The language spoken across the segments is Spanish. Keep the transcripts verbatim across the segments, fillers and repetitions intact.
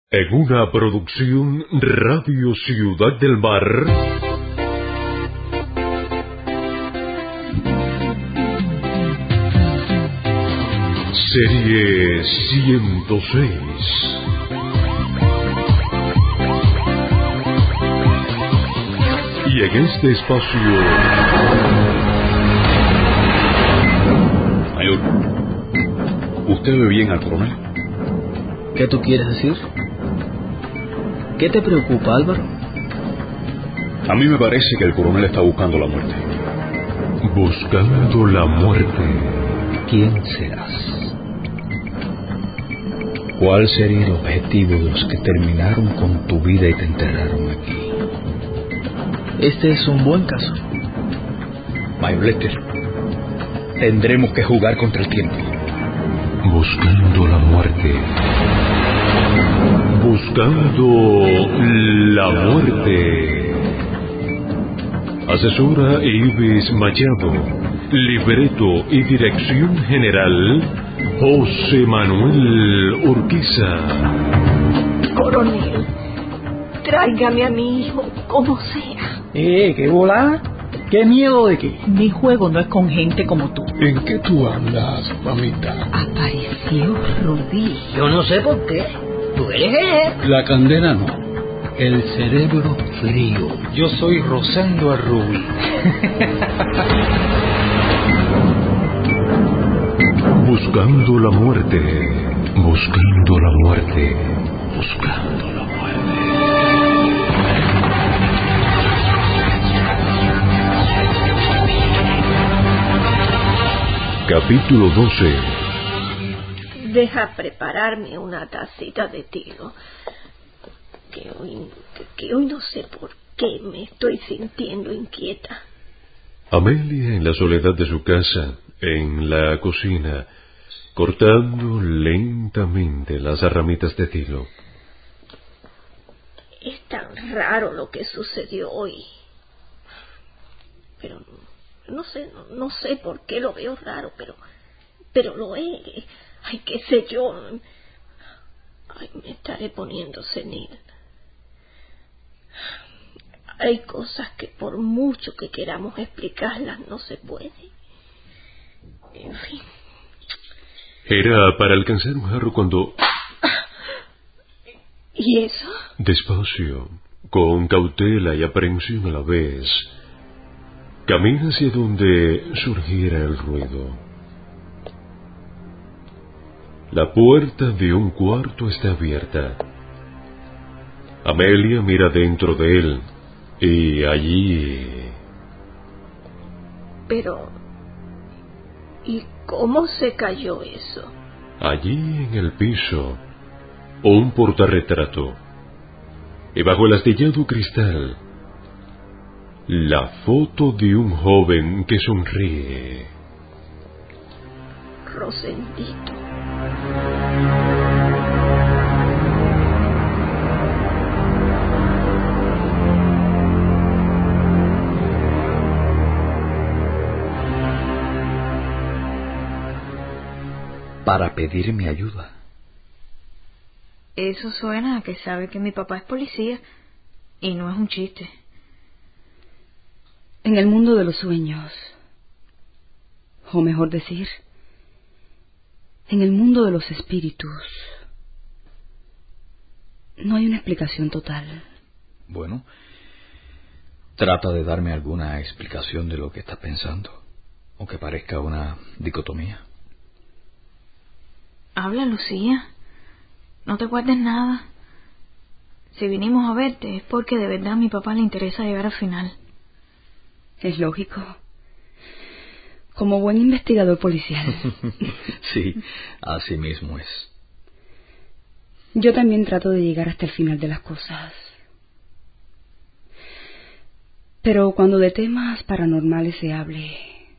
En una producción Radio Ciudad del Mar, serie ciento seis. Y en este espacio... Mayor, ¿usted ve bien al coronel? ¿Qué tú quieres decir? ¿Qué te preocupa, Álvaro? A mí me parece que el coronel está buscando la muerte. Buscando la muerte. ¿Quién serás? ¿Cuál sería el objetivo de los que terminaron con tu vida y te enterraron aquí? Este es un buen caso. Mayor Lester, tendremos que jugar contra el tiempo. Buscando la muerte. Buscando la muerte. Asesora Ives Machado. Libreto y dirección general, José Manuel Urquiza. Coronel, tráigame a mi hijo, como sea. Eh, ¿qué volá? ¿Qué miedo de qué? Mi juego no es con gente como tú. ¿En qué tú andas, mamita? Apareció Rubí. Yo no sé por qué. Tú eres él. La candela no. El cerebro frío. Yo soy Rosendo Rubí. Buscando la muerte. Buscando la muerte. Buscando la muerte. Capítulo doce. Deja prepararme una tacita de tilo. Que hoy, que hoy no sé por qué me estoy sintiendo inquieta. Amelia, en la soledad de su casa, en la cocina, cortando lentamente las ramitas de tilo. Es tan raro lo que sucedió hoy. Pero no sé, no, no sé por qué lo veo raro, pero, pero lo es. Ay, qué sé yo. Ay, me estaré poniendo senil. Hay cosas que por mucho que queramos explicarlas no se puede. En fin. Era para alcanzar un jarro cuando... ¿Y eso? Despacio, con cautela y aprehensión a la vez, camina hacia donde surgiera el ruido. La puerta de un cuarto está abierta. Amelia mira dentro de él y allí... Pero... ¿y cómo se cayó eso? Allí en el piso, un portarretrato. Y bajo el astillado cristal, la foto de un joven que sonríe. Rosendito. Para pedirme ayuda. Eso suena a que sabe que mi papá es policía y no es un chiste. En el mundo de los sueños, o mejor decir, en el mundo de los espíritus, no hay una explicación total. Bueno, trata de darme alguna explicación de lo que estás pensando, aunque parezca una dicotomía. Habla, Lucía. No te guardes nada. Si vinimos a verte es porque de verdad a mi papá le interesa llegar al final. Es lógico. Como buen investigador policial. Sí, así mismo es. Yo también trato de llegar hasta el final de las cosas. Pero cuando de temas paranormales se hable,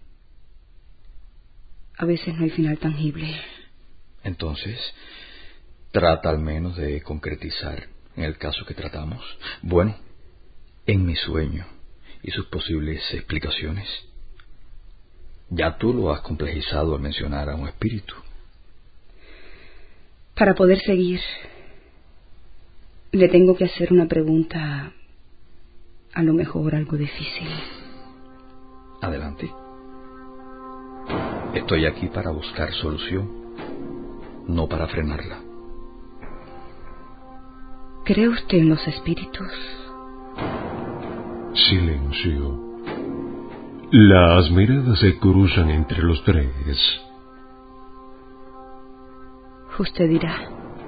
a veces no hay final tangible. Entonces, trata al menos de concretizar en el caso que tratamos. Bueno, en mi sueño y sus posibles explicaciones. Ya tú lo has complejizado al mencionar a un espíritu. Para poder seguir, Le tengo que hacer una pregunta, a lo mejor algo difícil. Adelante. Estoy aquí para buscar solución, no para frenarla. ¿Cree usted en los espíritus? Silencio. Las miradas se cruzan entre los tres. Usted dirá.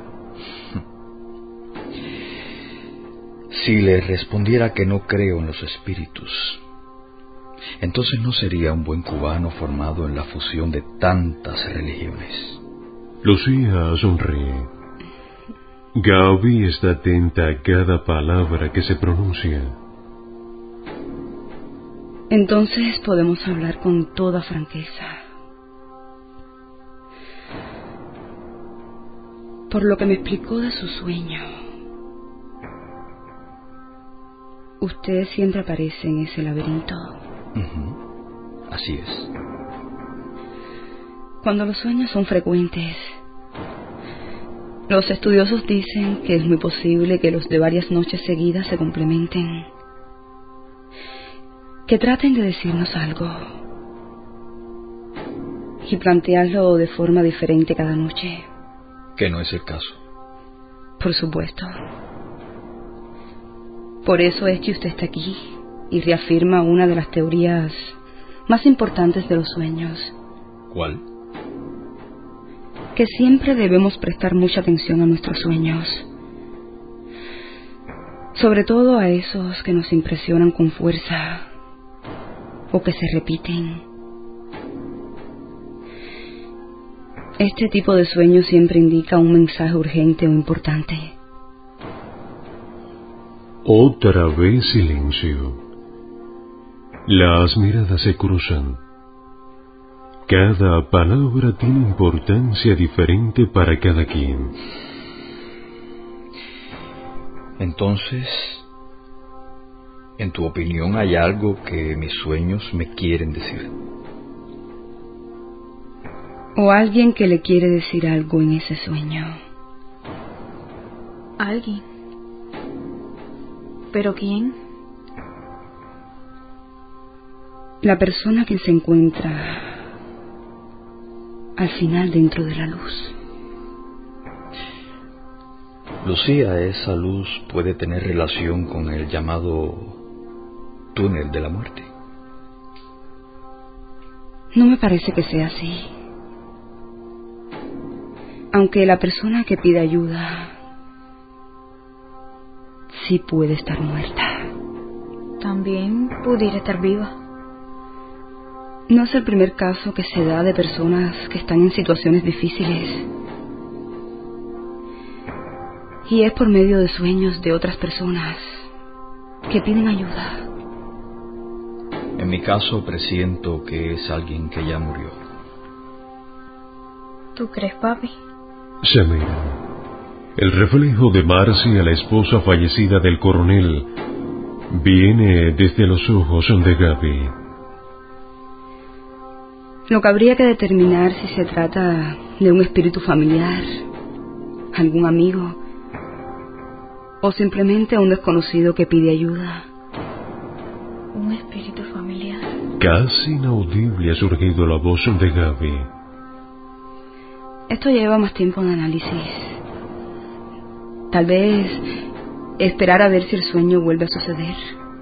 Si le respondiera que no creo en los espíritus, entonces no sería un buen cubano formado en la fusión de tantas religiones. Lucía sonríe. Gaby está atenta a cada palabra que se pronuncia. Entonces podemos hablar con toda franqueza. Por lo que me explicó de su sueño, usted siempre aparece en ese laberinto. Uh-huh. Así es. Cuando los sueños son frecuentes, los estudiosos dicen que es muy posible que los de varias noches seguidas se complementen, que traten de decirnos algo y plantearlo de forma diferente cada noche. Que no es el caso. Por supuesto. Por eso es que usted está aquí y reafirma una de las teorías más importantes de los sueños. ¿Cuál? Que siempre debemos prestar mucha atención a nuestros sueños, sobre todo a esos que nos impresionan con fuerza o que se repiten. Este tipo de sueño siempre indica un mensaje urgente o importante. Otra vez silencio. Las miradas se cruzan. Cada palabra tiene importancia diferente para cada quien. Entonces, en tu opinión, ¿hay algo que mis sueños me quieren decir? O alguien que le quiere decir algo en ese sueño. ¿Alguien? ¿Pero quién? La persona que se encuentra al final dentro de la luz. Lucía, esa luz puede tener relación con el llamado túnel de la muerte. No me parece que sea así. Aunque la persona que pide ayuda sí puede estar muerta. También pudiera estar viva. No es el primer caso que se da de personas que están en situaciones difíciles. Y es por medio de sueños de otras personas que piden ayuda. En mi caso, presiento que es alguien que ya murió. ¿Tú crees, papi? Se miran. El reflejo de Marcia, la esposa fallecida del coronel, viene desde los ojos de Gaby. Lo que habría que determinar si se trata de un espíritu familiar, algún amigo, o simplemente un desconocido que pide ayuda. Un espíritu familiar. Casi inaudible ha surgido la voz de Gaby. Esto lleva más tiempo de análisis. Tal vez esperar a ver si el sueño vuelve a suceder.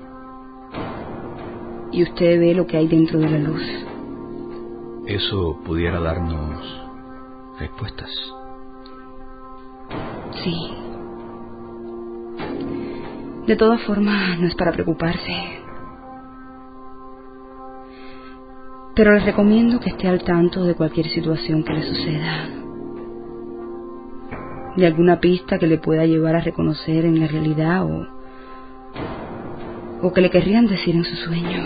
Y usted ve lo que hay dentro de la luz. Eso pudiera darnos respuestas. Sí. De todas formas, no es para preocuparse. Pero les recomiendo que esté al tanto de cualquier situación que le suceda. De alguna pista que le pueda llevar a reconocer en la realidad o, o que le querrían decir en su sueño.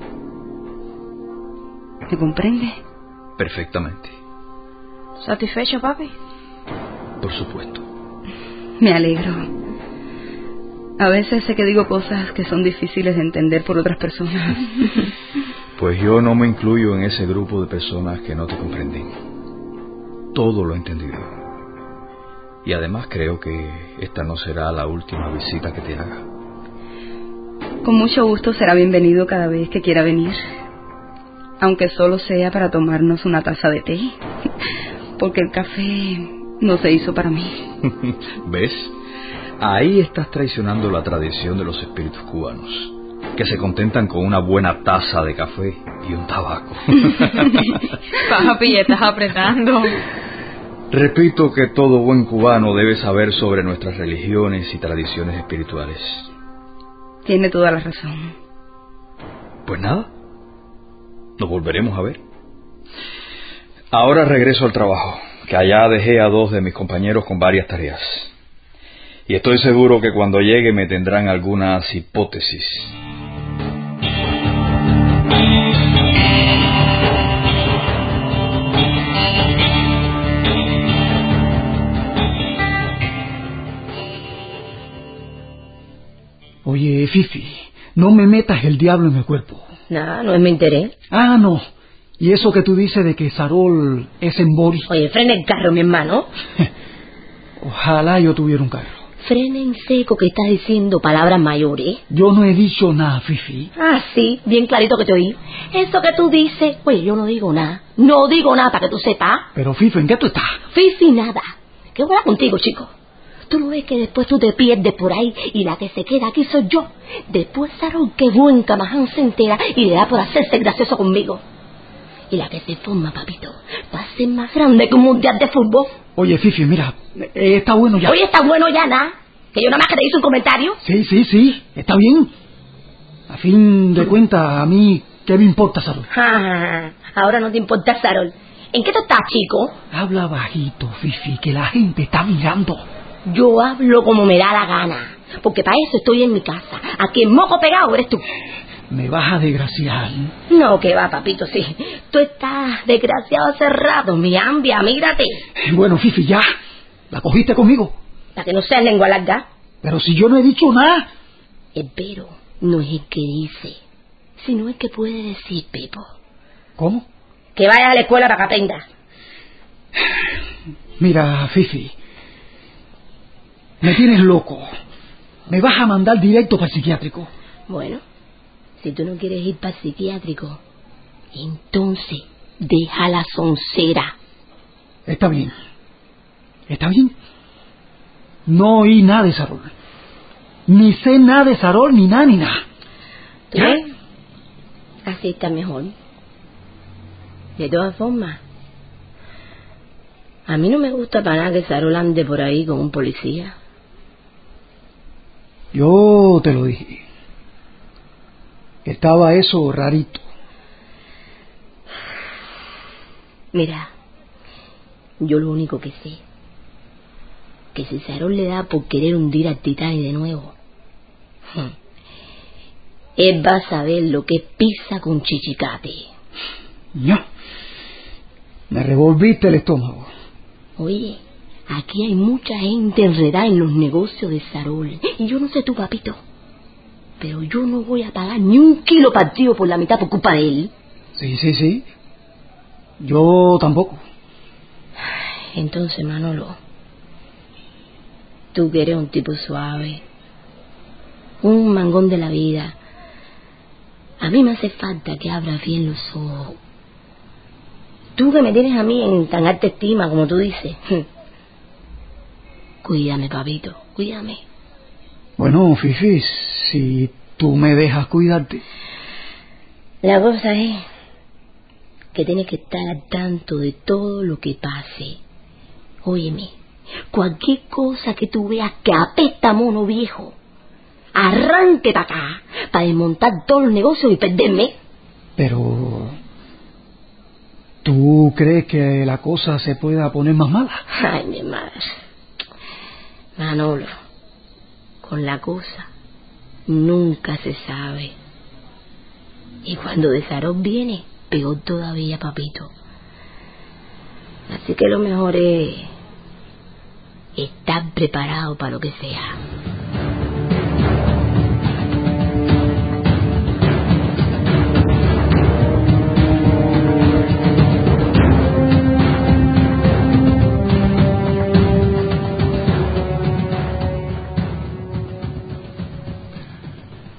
¿Me comprende? Perfectamente. ¿Satisfecho, papi? Por supuesto. Me alegro. A veces sé que digo cosas que son difíciles de entender por otras personas. Pues yo no me incluyo en ese grupo de personas que no te comprenden. Todo lo he entendido. Y además creo que esta no será la última visita que te haga. Con mucho gusto será bienvenido cada vez que quiera venir, aunque solo sea para tomarnos una taza de té, porque el café no se hizo para mí. ¿Ves? Ahí estás traicionando la tradición de los espíritus cubanos, que se contentan con una buena taza de café y un tabaco. Papi, estás apretando. Repito que todo buen cubano debe saber sobre nuestras religiones y tradiciones espirituales. Tiene toda la razón. Pues nada, nos volveremos a ver. Ahora regreso al trabajo, que allá dejé a dos de mis compañeros con varias tareas. Y estoy seguro que cuando llegue me tendrán algunas hipótesis. Oye, Fifi, no me metas el diablo en el cuerpo. Nada, no es mi interés. Ah, no. ¿Y eso que tú dices de que Sarol es en Boris? Oye, frena el carro, mi hermano. Ojalá yo tuviera un carro. Frena en seco, que estás diciendo palabras mayores. Yo no he dicho nada, Fifi. Ah, sí, bien clarito que te oí. Eso que tú dices, oye, yo no digo nada. No digo nada para que tú sepas. Pero, Fifi, ¿en qué tú estás? Fifi, nada. ¿Qué voy a contigo, chico? Tú no ves que después tú te pierdes por ahí y la que se queda aquí soy yo. Después Sarol, qué buen camaján, se entera y le da por hacerse gracioso conmigo. Y la que se forma, papito, va a ser más grande que un mundial de fútbol. Oye, Fifi, mira, eh, está bueno ya. Oye, está bueno ya, nada. Que yo nada más que te hice un comentario. Sí, sí, sí, está bien. A fin de cuentas, a mí, ¿qué me importa, Sarol? Ah, ahora no te importa, Sarol. ¿En qué tú estás, chico? Habla bajito, Fifi, que la gente está mirando. Yo hablo como me da la gana, porque para eso estoy en mi casa. Aquí en moco pegado eres tú. Me vas a desgraciar. No, que va, papito, sí. Tú estás desgraciado hace rato, mi ambia, mírate. Bueno, Fifi, ya. ¿La cogiste conmigo? Para que no seas lengua larga. Pero si yo no he dicho nada. El pero no es el que dice, sino el que puede decir, Pepo. ¿Cómo? Que vayas a la escuela para que aprendas. Mira, Fifi, me tienes loco. Me vas a mandar directo para el psiquiátrico. Bueno, si tú no quieres ir para el psiquiátrico, entonces deja la soncera. Está bien. Está bien. No oí nada de Sarol. Ni sé nada de Sarol, ni nada, ni nada. ¿Tú ves? Así está mejor. De todas formas, a mí no me gusta para nada que Sarol ande por ahí con un policía. Yo te lo dije. Estaba eso rarito. Mira, yo lo único que sé, que si Sarol le da por querer hundir al Titanic de nuevo, él va a saber lo que es pizza con chichicate. No. Me revolviste el estómago. Oye, aquí hay mucha gente enredada en los negocios de Sarol. Y yo no sé tú, papito, pero yo no voy a pagar ni un kilo partido por la mitad por culpa de él. Sí, sí, sí. Yo tampoco. Entonces, Manolo, tú que eres un tipo suave, un mangón de la vida, a mí me hace falta que abras bien los ojos. Tú que me tienes a mí en tan alta estima, como tú dices. Cuídame, papito, cuídame. Bueno, Fifi, si tú me dejas cuidarte. La cosa es que tienes que estar al tanto de todo lo que pase. Óyeme, cualquier cosa que tú veas que apesta a mono viejo, arranque para acá, para desmontar todos los negocios y perderme. Pero ¿tú crees que la cosa se pueda poner más mala? Ay, mi madre. Manolo, con la cosa nunca se sabe. Y cuando de Sarol viene, peor todavía, papito. Así que lo mejor es estar preparado para lo que sea.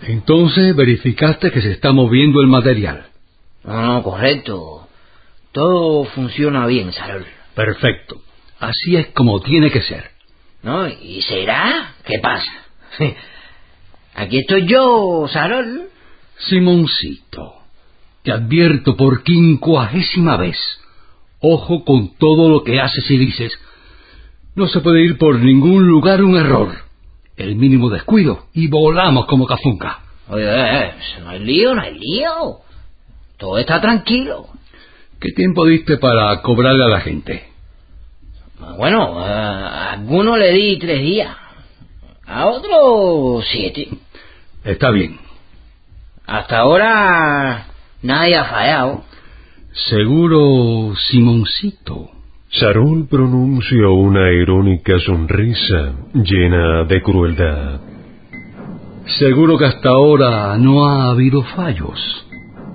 Entonces verificaste que se está moviendo el material. No, no, correcto. Todo funciona bien, Sarol. Perfecto. Así es como tiene que ser. ¿No? ¿Y será? ¿Qué pasa? Aquí estoy yo, Sarol. Simoncito, te advierto por quincuagésima vez. Ojo con todo lo que haces y dices. No se puede ir por ningún lugar un error. El mínimo descuido y volamos como cafunca. Oye, eh, no hay lío, no hay lío. Todo está tranquilo. ¿Qué tiempo diste para cobrarle a la gente? Bueno, a alguno le di tres días. A otro siete. Está bien. Hasta ahora nadie ha fallado. Seguro, Simoncito. Sarol pronunció una irónica sonrisa llena de crueldad. Seguro que hasta ahora no ha habido fallos.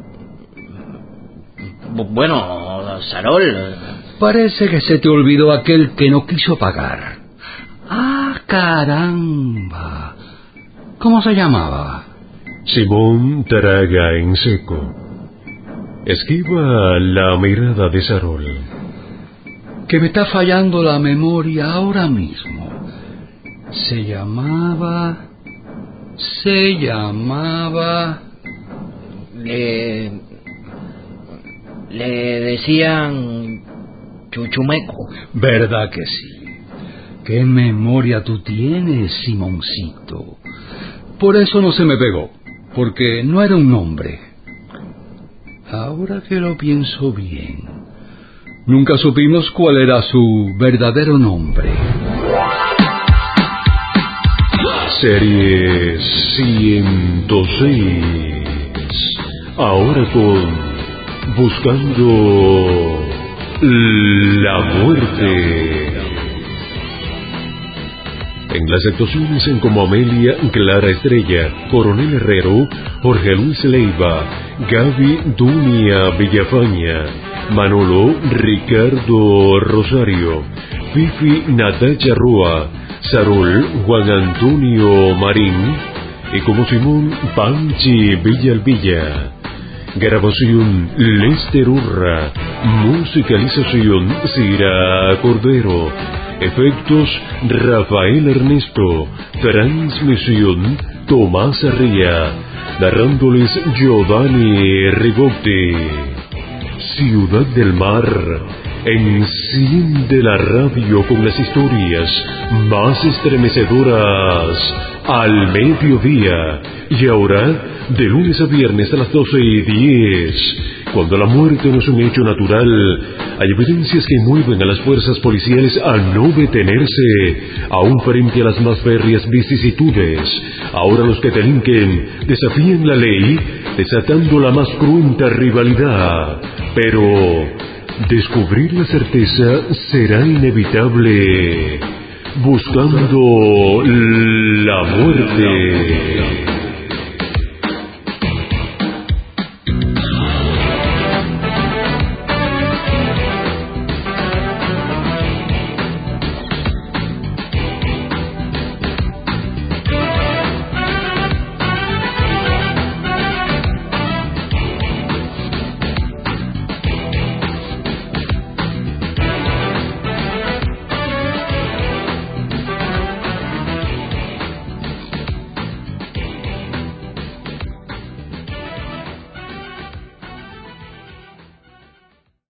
Bueno, Sarol... Parece que se te olvidó aquel que no quiso pagar. ¡Ah, caramba! ¿Cómo se llamaba? Simón traga en seco. Esquiva la mirada de Sarol. Que me está fallando la memoria ahora mismo. Se llamaba... Se llamaba... Le... Le decían... Chuchumeco. ¿Verdad que sí? ¿Qué memoria tú tienes, Simoncito? Por eso no se me pegó, porque no era un nombre. Ahora que lo pienso bien, nunca supimos cuál era su verdadero nombre. Serie ciento seis. Ahora con Buscando la Muerte. En las actuaciones en como Amelia, Clara Estrella, Coronel Herrero, Jorge Luis Leiva, Gaby Dunia Villafaña, Manolo Ricardo Rosario, Fifi Natacha Rúa, Sarol Juan Antonio Marín y como Simón Panchi Villalvilla. Grabación Lester Urra, musicalización Cira Cordero, efectos Rafael Ernesto, transmisión Tomás Arría, narrándoles Giovanni Rigotti. Ciudad del Mar, enciende la radio con las historias más estremecedoras al mediodía. Y ahora, de lunes a viernes a las doce y diez, cuando la muerte no es un hecho natural, hay evidencias que mueven a las fuerzas policiales a no detenerse, aún frente a las más férreas vicisitudes. Ahora los que delinquen desafían la ley, desatando la más cruenta rivalidad. Pero descubrir la certeza será inevitable. Buscando la muerte.